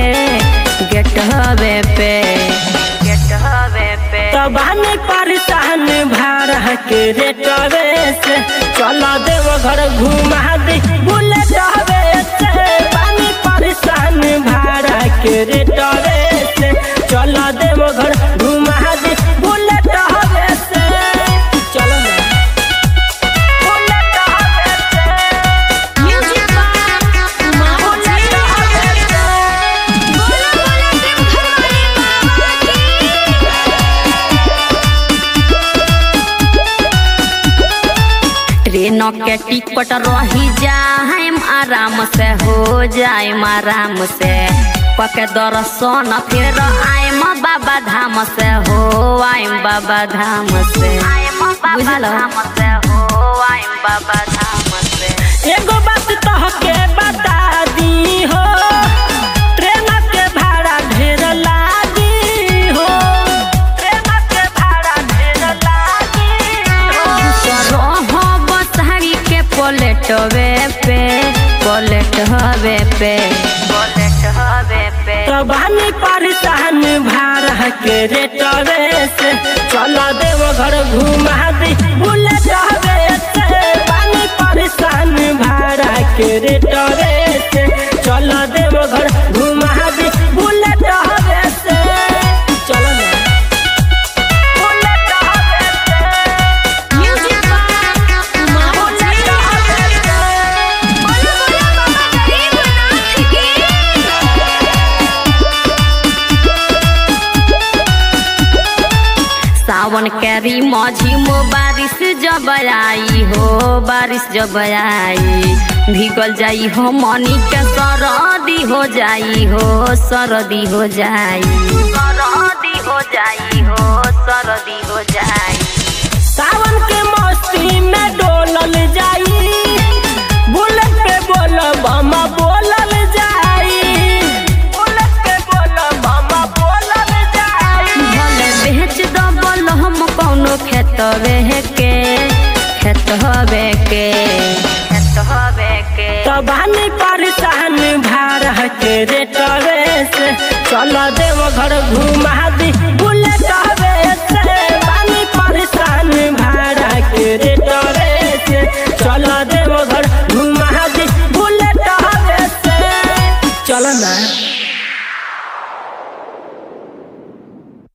gate हवे पे तबानी परेशान भाड़ा के रेटवे से चला देव घर घुमा दी बुलेट हवे से पानी परेशान भाड़ा के रेटवे से चला देव घर घुमा दी बुलेट हवे से चलो ट्रेन के टिकट रही जाए आराम से हो जाए आराम से पके दर्शन फिर आयम बाबा धाम से हो आयम बाबा धाम से बाबा धाम से एगो बात तोहके बता दी हो ट्रेन के भाड़ा ढेर लागी हो ट्रेन के भाड़ा ढेर लागी हो बसहरी के पलेट हवे पे तबानी परेशान भाड़ा के रेटवे से चला देव घर घुमा दी बुलेट हवे से पानी परेशान भाड़ा के रेटवे से चला देव घर घुमा दी बुलेट हवे से चलो सावन कैरी माझी मो बारिश जब आई हो बारिश जब आई भीगल जाई हो मनी के सरदी हो जाई हो सरदी हो जाई सरदी हो जाई सावन के मस्ती में डोलल जाई बुलेट पे बोल बमा बोलल जाई बुलेट पे बोल बमा बोलल जाई भले बेच दबल हम कौनो खेत हवे के तबानी परेशान भाड़ा के रेटवे से चला देव घर घुमा दी बुलेट हवे से पानी परेशान